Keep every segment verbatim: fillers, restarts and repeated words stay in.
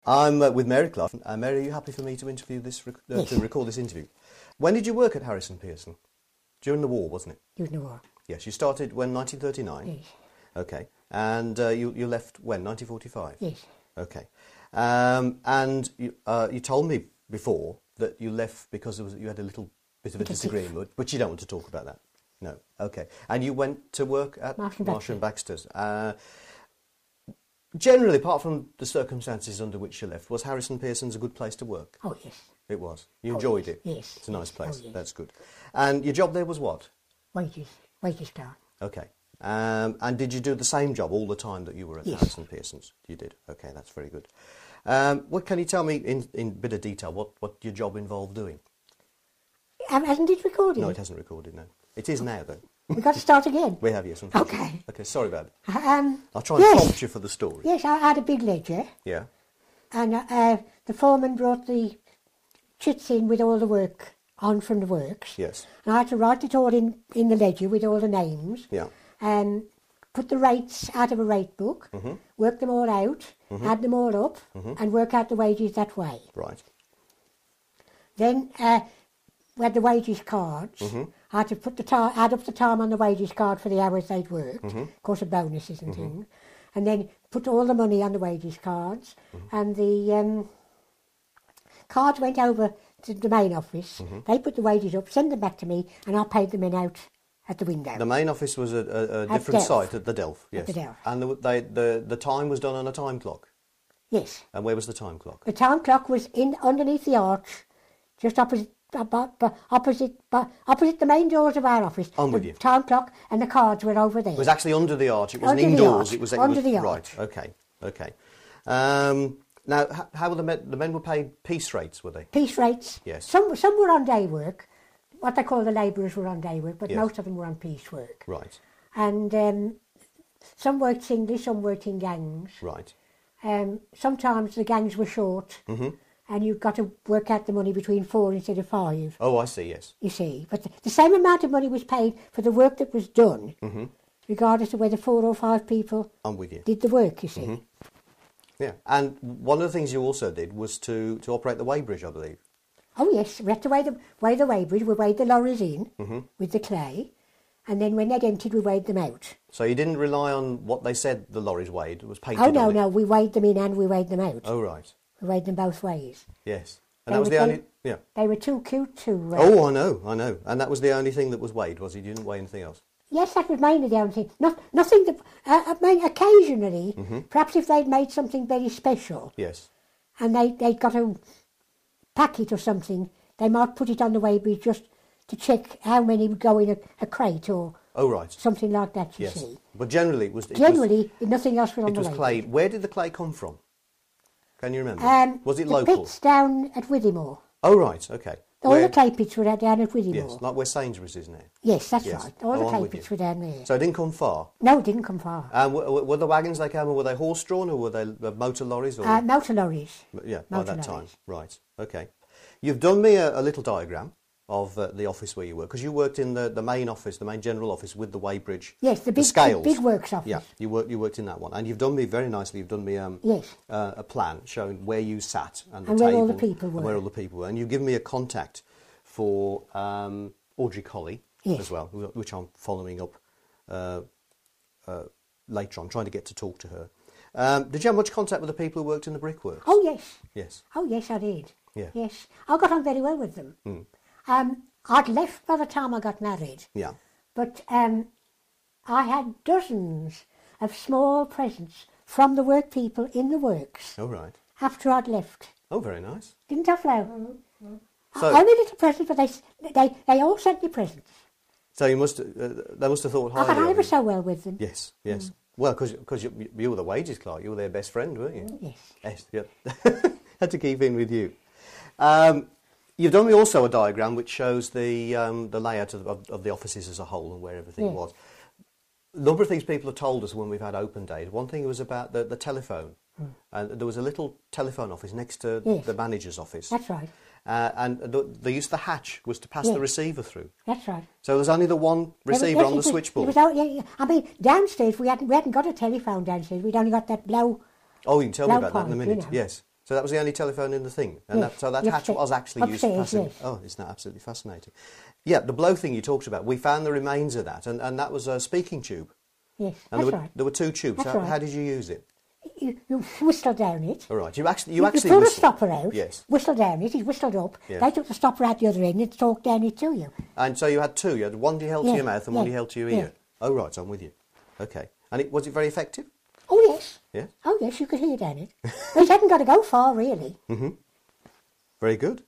I'm uh, with Mary Clough. Uh, Mary, are you happy for me to interview this, rec- uh, Yes. to record this interview? When did you work at Harrison Pearson? During the war, wasn't it? During the war. Yes, you started when, nineteen thirty-nine? Yes. Okay. And uh, you, you left when, nineteen forty-five? Yes. Okay. Um, and you, uh, you told me before that you left because there was, you had a little bit of a Little disagreement, but you don't want to talk about that. No. Okay. And you went to work at Marsh and Marsh and Baxter's. Uh, generally, apart from the circumstances under which you left, was Harrison Pearson's a good place to work? Oh, yes. It was. You Oh, enjoyed yes. it? Yes. It's a nice Yes. place. Oh, yes. That's good. And your job there was what? Wages. Wages down. Okay. Um, and did you do the same job all the time that you were at Yes. Harrison Pearson's? You did. Okay, that's very good. Um, what can you tell me in in a bit of detail what, what your job involved doing? Um, hasn't it recorded? No, it hasn't recorded. No, it is now though. We've got to start again. We have, yes. unfortunately. Okay. Okay. Sorry about it. Um, I'll try and yes. prompt you for the story. Yes, I had a big ledger, Yeah. and uh, the foreman brought the chits in with all the work on from the works. Yes. And I had to write it all in, in the ledger with all the names. Yeah. Um, put the rates out of a rate book, Mm-hmm. work them all out, add them all up, and work out the wages that way. Right. Then, uh, we had the wages cards. Mm-hmm. I had to put the ti add up the time on the wages card for the hours they'd worked, Mm-hmm. of course, the bonuses and things, and then put all the money on the wages cards, Mm-hmm. and the um, cards went over to the main office. Mm-hmm. They put the wages up, sent them back to me, and I paid them in out at the window. The main office was a, a, a At different Delph. site at the Delph. Yes. the Delph. And the, they, the the time was done on a time clock. Yes. And where was the time clock? The time clock was in underneath the arch, just opposite about, but opposite but opposite the main doors of our office. I'm with the you. time clock and the cards were over there. It was actually under the arch. It wasn't Under the indoors. arch. It was it Under was, the arch. Right. Okay. Okay. Um, now, h- how were the men? The men were paid piece rates, were they? Piece rates. Yes. Some some were on day work. What they call the labourers were on day work, but Yes. most of them were on piece work. Right. And um, some worked singly, some worked in gangs. Right. Um, sometimes the gangs were short, Mm-hmm. and you've got to work out the money between four instead of five. Oh, I see. Yes. You see, but the, the same amount of money was paid for the work that was done, Mm-hmm. regardless of whether four or five people I'm with you. did the work. You see. Mm-hmm. Yeah. And one of the things you also did was to to operate the weighbridge, I believe. Oh yes, we had to weigh the weigh the weighbridge. We weighed the lorries in Mm-hmm. with the clay, and then when they'd emptied, we weighed them out. So you didn't rely on what they said the lorries weighed. It was painted. Oh no, on it. no, we weighed them in and we weighed them out. Oh right. We weighed them both ways. Yes. And They that was were- the they- only. Yeah. They were too cute to. Uh, Oh, I know. I know. And that was the only thing that was weighed, was it? You didn't weigh anything else. Yes, that was mainly the only thing. Not nothing that. Uh, I mean, occasionally, Mm-hmm. perhaps if they'd made something very special Yes. and they they'd got to pack it or something, they might put it on the weighbridge just to check how many would go in a, a crate or Oh right. something like that. You Yes. see. But generally, it was. It Generally, nothing else was was, on it the was weighbridge. clay. Where did the clay come from? Can you remember? Um, was it the local? pits down at Withymoor. Oh right. Okay. All Where- the clay pits were down at Withymoor. Yes, like where Sainsbury's is now. Yes, that's Yes. right. All Oh, the I'm clay with pits you. were down there. So it didn't come far. No, it didn't come far. And w- were the wagons they came, were they horse-drawn or were they uh, motor lorries? Or Uh, motor lorries. yeah, by motor that time. lorries. Right. Okay. You've done me a, a little diagram of uh, the office where you work, because you worked in the, the main office, the main general office with the weighbridge. Yes, the big, scales. big, big works office. Yeah, you worked you worked in that one, and you've done me very nicely. You've done me um, Yes. uh, a plan showing where you sat and the And where table all the people and were. where all the people were, and you've given me a contact for um, Audrey Colley Yes. as well, wh- which I'm following up uh, uh, later on, trying to get to talk to her. Um, did you have much contact with the people who worked in the brickworks? Oh, yes. Yes. Oh, yes, I did. Yeah. Yes. I got on very well with them. Mm. Um, I'd left by the time I got married, Yeah. but um, I had dozens of small presents from the work people in the works Oh right. after I'd left. Oh, very nice. Didn't I, Flo? So- Only little presents, but they, s- they, they all sent me presents. So you must uh, they must have thought I highly got on of ever you. so well with them. Yes. Yes. Well, because you, you were the wages clerk, you were their best friend, weren't you? Yes. Yes, yeah. Had to keep in with you. Um, you've done me also a diagram which shows the um, the layout of, of, of the offices as a whole and where everything Yeah. was. A number of things people have told us when we've had open days. One thing was about the, the telephone. And there was a little telephone office next to Yes. the manager's office. That's right. Uh, and the, the use of the hatch was to pass Yeah. the receiver through. That's right. So there's only the one There was- receiver yes, on it the was- switchboard. It was out, yeah, yeah. I mean, downstairs we hadn't we hadn't got a telephone downstairs. We'd only got that blow. Oh, you can tell me Low about that in a pipe, minute. you know. Yes. So that was the only telephone in the thing, and Yes, that, so that the hatch upstairs- was actually used for upstairs, passing. yes. Oh, isn't that absolutely fascinating? Yeah, the blow thing you talked about. We found the remains of that, and, and that was a speaking tube. Yes, And that's there were, right. there were two tubes. That's How, right. how did you use it? You, you whistle down it. All right, you actually you, You, actually pull the whistled. stopper out, Yes. whistle down it, he's whistled up, Yeah. they took the stopper out the other end and talked down it to you. And so you had two. You had one you held to Yeah, your mouth and one yeah, you held to your yeah. ear. Oh right, I'm with you. Okay. And it, was it very effective? Oh yes. Yeah. Oh yes, you could hear down it. But it hadn't got to go far really. Very good.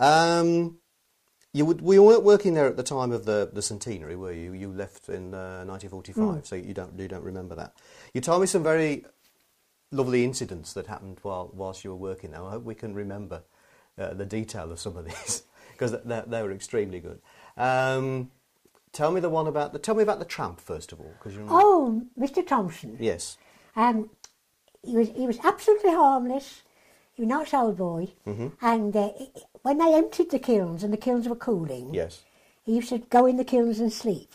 Um, you would, we weren't working there at the time of the, the centenary, were you? You left in uh, nineteen forty-five, so you don't you don't remember that. You told me some very lovely incidents that happened while whilst you were working there. I hope we can remember uh, the detail of some of these because they, they were extremely good. Um, tell me the one about the tell me about the tramp first of all, because you remember. Oh, Mister Thompson. Yes. Um, he was he was absolutely harmless. He was a nice old boy. Mm-hmm. And uh, when they emptied the kilns and the kilns were cooling, Yes. he used to go in the kilns and sleep.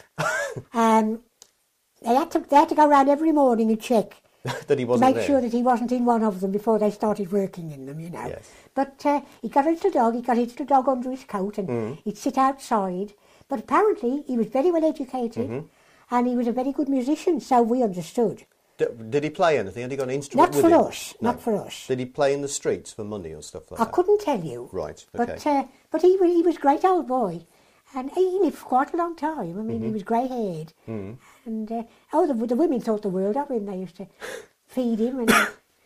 um, they had to they had to go around every morning and check That he to wasn't make there. sure that he wasn't in one of them before they started working in them, you know. Yes. But uh, he got a little dog. He got his little dog under his coat, and Mm. he'd sit outside. But apparently, he was very well educated, Mm-hmm. and he was a very good musician. So we understood. D- did he play anything? Had he got an instrument Not with for him? us. Not for us. Did he play in the streets for money or stuff like I that? couldn't tell you. Right, okay. But uh, but he was he was a great old boy, and he lived for quite a long time. I mean, Mm-hmm. he was grey haired, and uh, oh, the, the women thought the world of him. They used to feed him and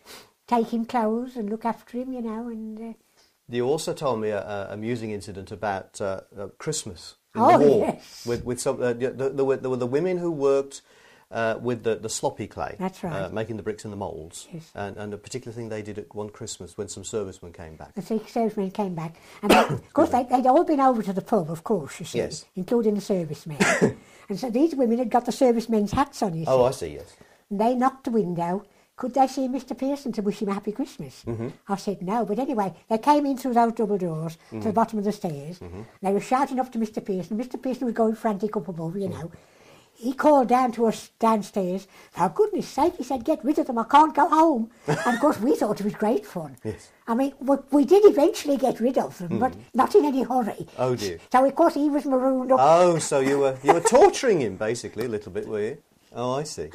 take him clothes and look after him, you know. And uh, You also told me a, a amusing incident about uh, uh, Christmas in Oh, the war. yes. With with some, uh, there, there, were, there were the women who worked uh, with the, the sloppy clay. That's right. Uh, making the bricks in the moulds. Yes. And, and a particular thing they did at one Christmas when some servicemen came back. the six servicemen came back, and they, of course they, they'd all been over to the pub, of course, you see, Yes. including the servicemen. And so these women had got the servicemen's hats on, you see. Oh, I see, yes. And they knocked the window. Could they see Mister Pearson to wish him a happy Christmas? Mm-hmm. I said no, but anyway, they came in through those double doors Mm-hmm. to the bottom of the stairs. Mm-hmm. They were shouting up to Mister Pearson. Mister Pearson was going frantic up above, you know. He called down to us downstairs. For goodness sake, he said, get rid of them, I can't go home. And of course we thought it was great fun. Yes. I mean, we, we did eventually get rid of them, but not in any hurry. Oh, dear. So of course he was marooned up. Oh, so you were you were torturing him basically a little bit, were you? Oh, I see.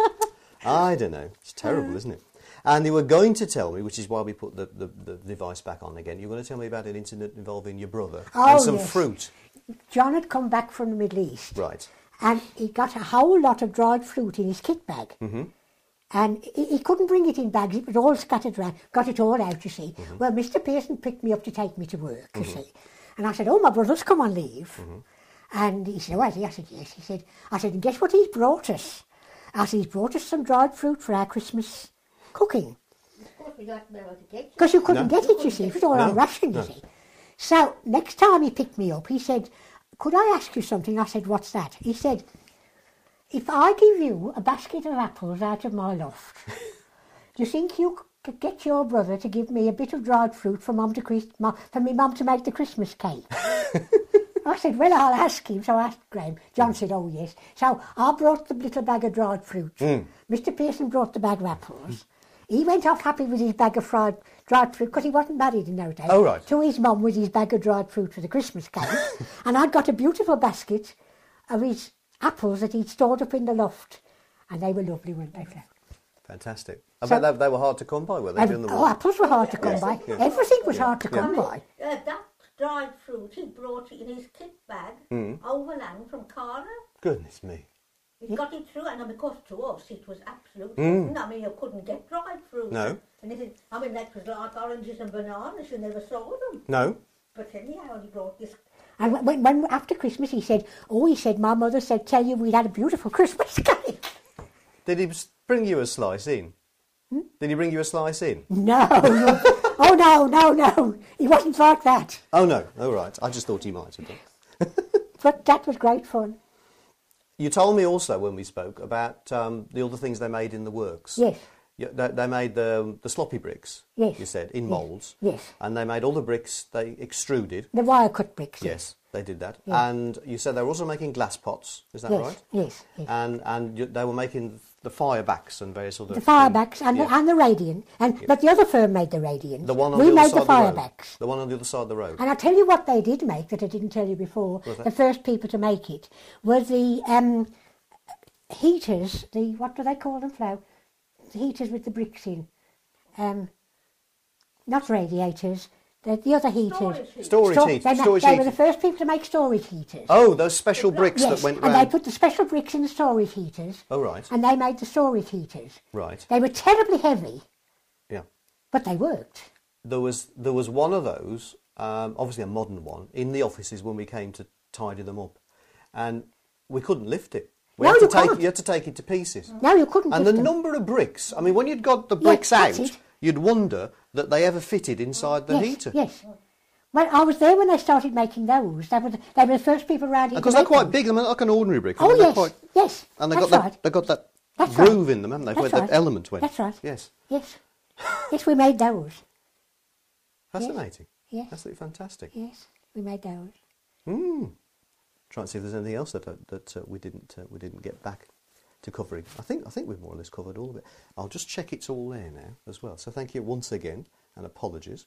I don't know. It's terrible, isn't it? And you were going to tell me, which is why we put the, the, the device back on again, you were going to tell me about an incident involving your brother Oh, and some yes. fruit. John had come back from the Middle East. Right. And he got a whole lot of dried fruit in his kit bag. Mm-hmm. And he, he couldn't bring it in bags, it was all scattered around. Got it all out, you see. Mm-hmm. Well, Mister Pearson picked me up to take me to work, you mm-hmm. see. And I said, oh, my brother's come on leave. Mm-hmm. And he said, oh, has he? I said, yes. He said, I said, and guess what he's brought us? I said, he's brought us some dried fruit for our Christmas cooking. Because you couldn't No. get it, you see. It was all No, on ration, no. you see. So next time he picked me up, he said, could I ask you something? I said, what's that? He said, if I give you a basket of apples out of my loft, do you think you could get your brother to give me a bit of dried fruit for mum to Chris- mum, for me mum to make the Christmas cake? I said, well, I'll ask him. So I asked Graham. John said, oh, yes. So I brought the little bag of dried fruit. Mm. Mister Pearson brought the bag of apples. He went off happy with his bag of fried dried fruit because he wasn't married in those days. Oh, right. To his mum with his bag of dried fruit for the Christmas cake. And I'd got a beautiful basket of his apples that he'd stored up in the loft. And they were lovely, weren't they, Flo? Fantastic. I So- bet they, they were hard to come by, were they, during the Oh, war? apples were hard to come Yes. by. Yeah. Everything was hard to Yeah. come by. Uh, that dried fruit, he brought it in his kit bag Mm. overland from Cardiff. Goodness me. He got it through, and of course to us it was absolute. Mm. I mean, you couldn't get dried fruit. No. And it is, I mean, that was like oranges and bananas. You never saw them. No. But anyhow, he brought this. And when, when after Christmas he said, oh, he said, my mother said, tell you we'd had a beautiful Christmas cake. Did he s- bring you a slice in? Did he bring you a slice in? No. Oh, no, no, no. He wasn't like that. Oh, no. Oh, right. I just thought he might have done. But that was great fun. You told me also when we spoke about um, the other things they made in the works. Yes. Yeah, they, they made the, the sloppy bricks, Yes. you said, in moulds. Yes. And they made all the bricks they extruded. The wire cut bricks. Yes, they did that. Yeah. And you said they were also making glass pots, is that Yes, right? yes, yes. And and you, they were making the Firebacks and various other The Firebacks and, yeah. the, and the Radiant. And, But the other firm made the Radiant. The one on we the other made side the of the road. Firebacks. The one on the other side of the road. And I'll tell you what they did make that I didn't tell you before. The first people to make it were the um, heaters, the, what do they call them, Flo? The heaters with the bricks in. Um, not radiators, the, the other heaters. Storage heat. Storage Stor- heat. They, ma- Storage they heat. were the first people to make storage heaters. Oh, those special bricks yes, that went and round. they put the special bricks in the storage heaters. Oh, right. And they made the storage heaters. Right. They were terribly heavy, Yeah. but they worked. There was there was one of those, um, obviously a modern one, in the offices when we came to tidy them up, and we couldn't lift it. We No, had to you take can't. you had to take it to pieces. No, you couldn't And the lift them. number of bricks. I mean, when you'd got the Yes, bricks that's out, it. you'd wonder that they ever fitted inside the yes, heater. Yes. Well, I was there when they started making those. They were the, they were the first people around here. Because to they're make quite them. big. I mean, like an ordinary brick. I Oh mean, they're yes, quite, yes. and they that's got right. that they got that That's groove right. in them, haven't they? That's Where right. the element went. That's right. Yes. Yes. Yes, we made those. Fascinating. Yes. Absolutely fantastic. Yes, we made those. Hmm. Try and see if there's anything else that uh, that uh, we didn't uh, we didn't get back to covering. I think I think we've more or less covered all of it. I'll just check it's all there now as well. So thank you once again and apologies.